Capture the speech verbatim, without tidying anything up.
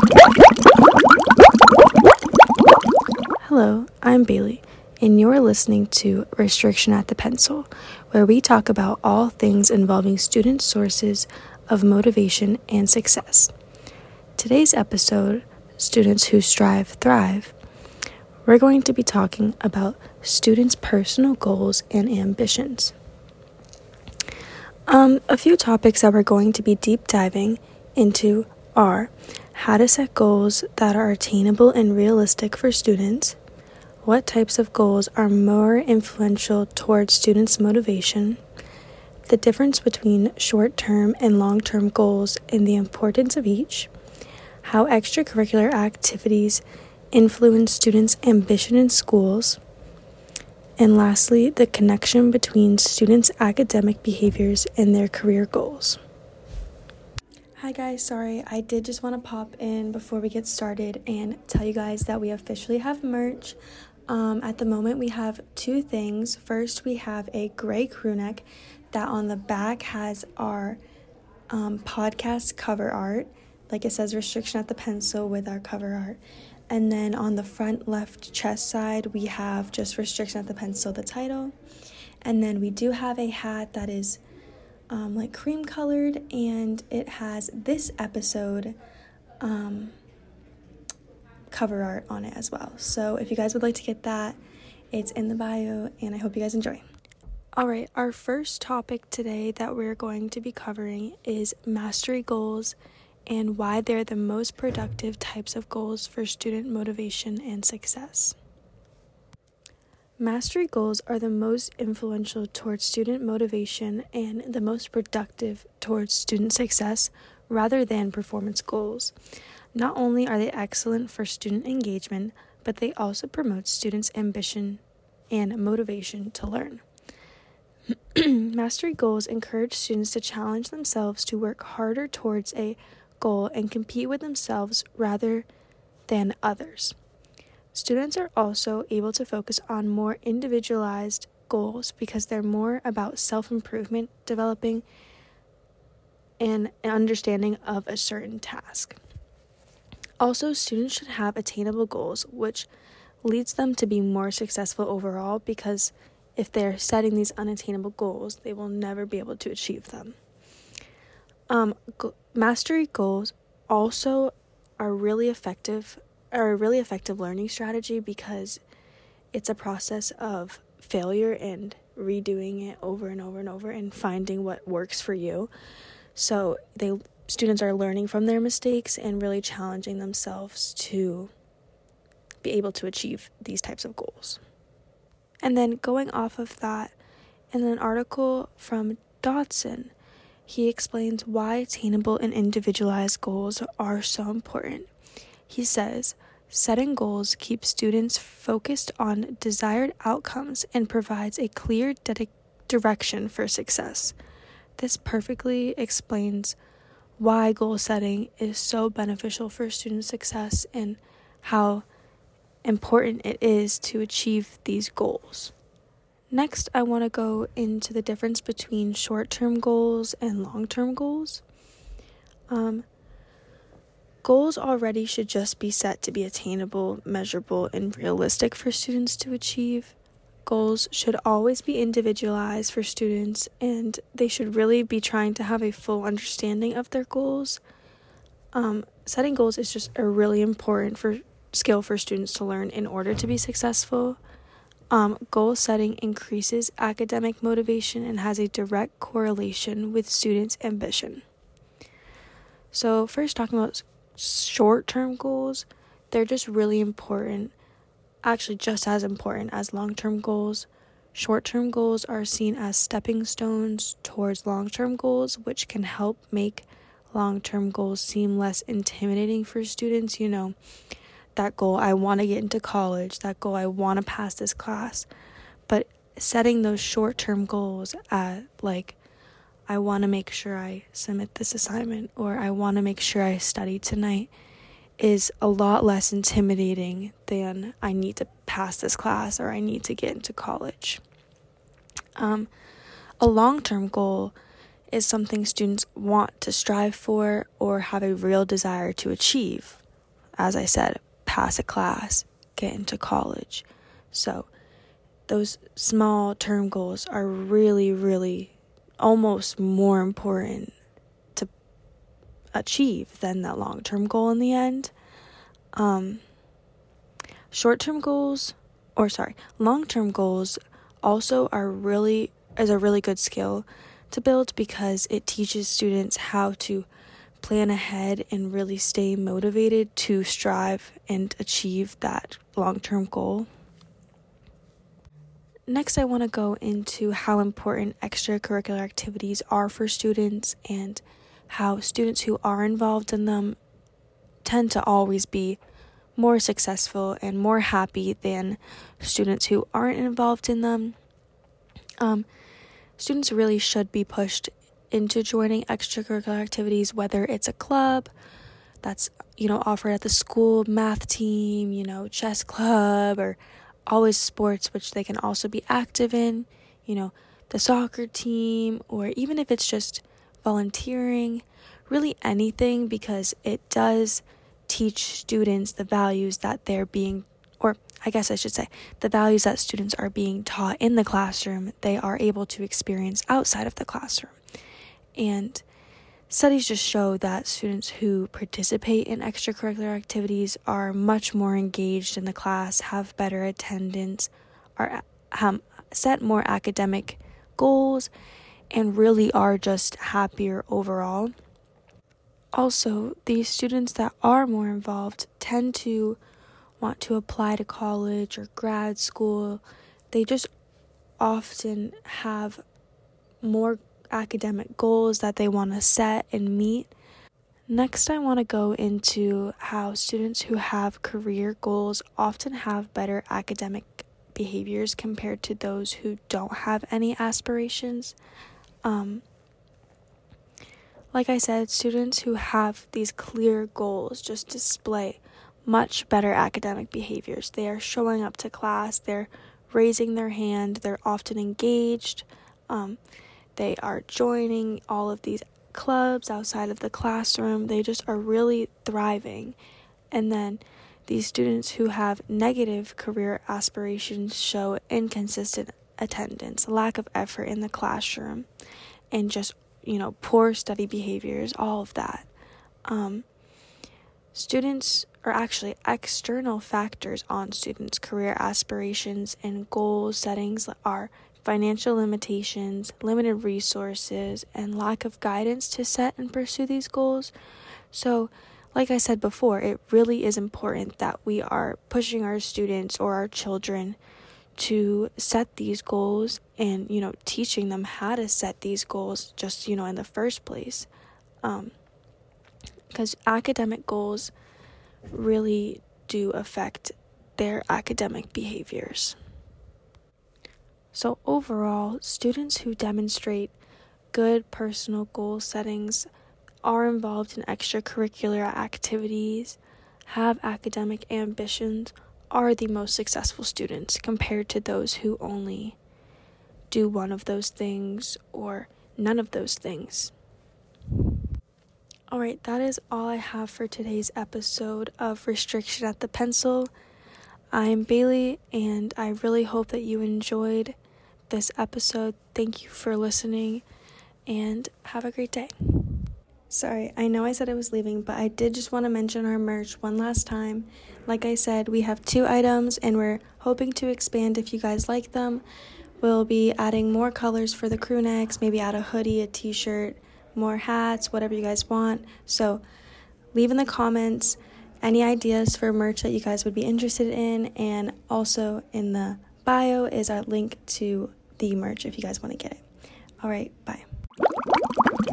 Hello, I'm Bailey, and you're listening to Restriction at the Pencil, where we talk about all things involving student sources of motivation and success. Today's episode, Students Who Strive Thrive, we're going to be talking about students' personal goals and ambitions. Um, a few topics that we're going to be deep diving into are how to set goals that are attainable and realistic for students, what types of goals are more influential towards students' motivation, the difference between short-term and long-term goals and the importance of each, how extracurricular activities influence students' ambition in schools, and lastly, the connection between students' academic behaviors and their career goals. Hi guys, sorry, I did just want to pop in before we get started and tell you guys that we officially have merch. Um, at the moment, we have two things. First, we have a gray crew neck that on the back has our um, podcast cover art. Like it says, Restriction at the Pencil with our cover art. And then on the front left chest side, we have just Restriction at the Pencil, the title. And then we do have a hat that is um, like cream colored, and it has this episode um, cover art on it as well. So if you guys would like to get that, it's in the bio, and I hope you guys enjoy. All right, our first topic today that we're going to be covering is mastery goals and why they're the most productive types of goals for student motivation and success. Mastery goals are the most influential towards student motivation and the most productive towards student success rather than performance goals. Not only are they excellent for student engagement, but they also promote students' ambition and motivation to learn. Mastery goals encourage students to challenge themselves to work harder towards a goal and compete with themselves rather than others. Students are also able to focus on more individualized goals because they're more about self-improvement, developing and an understanding of a certain task. Also, students should have attainable goals, which leads them to be more successful overall, because if they're setting these unattainable goals, they will never be able to achieve them. Um, go- mastery goals also are really effective, are a really effective learning strategy because it's a process of failure and redoing it over and over and over and finding what works for you. So they students are learning from their mistakes and really challenging themselves to be able to achieve these types of goals. And then going off of that, in an article from Dodson, he explains why attainable and individualized goals are so important. He says, setting goals keeps students focused on desired outcomes and provides a clear de- direction for success. This perfectly explains why goal setting is so beneficial for student success and how important it is to achieve these goals. Next, I want to go into the difference between short-term goals and long-term goals. Um, goals already should just be set to be attainable, measurable, and realistic for students to achieve. Goals should always be individualized for students, and they should really be trying to have a full understanding of their goals. Um, setting goals is just a really important for skill for students to learn in order to be successful. Um, goal setting increases academic motivation and has a direct correlation with students' ambition. So first, talking about short-term goals, they're just really important, actually just as important as long-term goals. Short-term goals are seen as stepping stones towards long-term goals, which can help make long-term goals seem less intimidating for students. You know, that goal, I want to get into college, that goal, I want to pass this class. But setting those short-term goals at, like, I want to make sure I submit this assignment, or I want to make sure I study tonight, is a lot less intimidating than I need to pass this class or I need to get into college. Um, a long-term goal is something students want to strive for or have a real desire to achieve. as I said, pass a class, get into college. So those small term goals are really, really almost more important to achieve than that long-term goal in the end. Um, short-term goals, or sorry, long-term goals also are really, is a really good skill to build because it teaches students how to plan ahead and really stay motivated to strive and achieve that long-term goal. Next, I want to go into how important extracurricular activities are for students and how students who are involved in them tend to always be more successful and more happy than students who aren't involved in them. Um, students really should be pushed into joining extracurricular activities, whether it's a club that's, you know, offered at the school, math team, you know, chess club, or always sports, which they can also be active in, you know, the soccer team, or even if it's just volunteering, really anything, because it does teach students the values that they're being, or I guess I should say, the values that students are being taught in the classroom, they are able to experience outside of the classroom. And studies just show that students who participate in extracurricular activities are much more engaged in the class, have better attendance, are um, set more academic goals, and really are just happier overall. Also, these students that are more involved tend to want to apply to college or grad school. They just often have more academic goals that they want to set and meet. Next, I want to go into how students who have career goals often have better academic behaviors compared to those who don't have any aspirations. Um, like I said, students who have these clear goals just display much better academic behaviors. They are showing up to class, they're raising their hand, they're often engaged, um, they are joining all of these clubs outside of the classroom. They just are really thriving. And then these students who have negative career aspirations show inconsistent attendance, lack of effort in the classroom, and just, you know, poor study behaviors, all of that. Um, students, or actually external factors on students' career aspirations and goal settings are financial limitations, limited resources, and lack of guidance to set and pursue these goals. So, like I said before, it really is important that we are pushing our students or our children to set these goals and, you know, teaching them how to set these goals just, you know, in the first place. Um, because academic goals really do affect their academic behaviors. So overall, students who demonstrate good personal goal settings, are involved in extracurricular activities, have academic ambitions, are the most successful students compared to those who only do one of those things or none of those things. Alright, that is all I have for today's episode of Restriction at the Pencil. I'm Bailey, and I really hope that you enjoyed this episode. Thank you for listening, and have a great day. Sorry, I know I said I was leaving, but I did just want to mention our merch one last time. Like I said, we have two items, and we're hoping to expand if you guys like them. We'll be adding more colors for the crew necks, maybe add a hoodie, a t-shirt, more hats, whatever you guys want. So leave in the comments any ideas for merch that you guys would be interested in, and also in the bio is our link to the merch if you guys want to get it. All right, bye.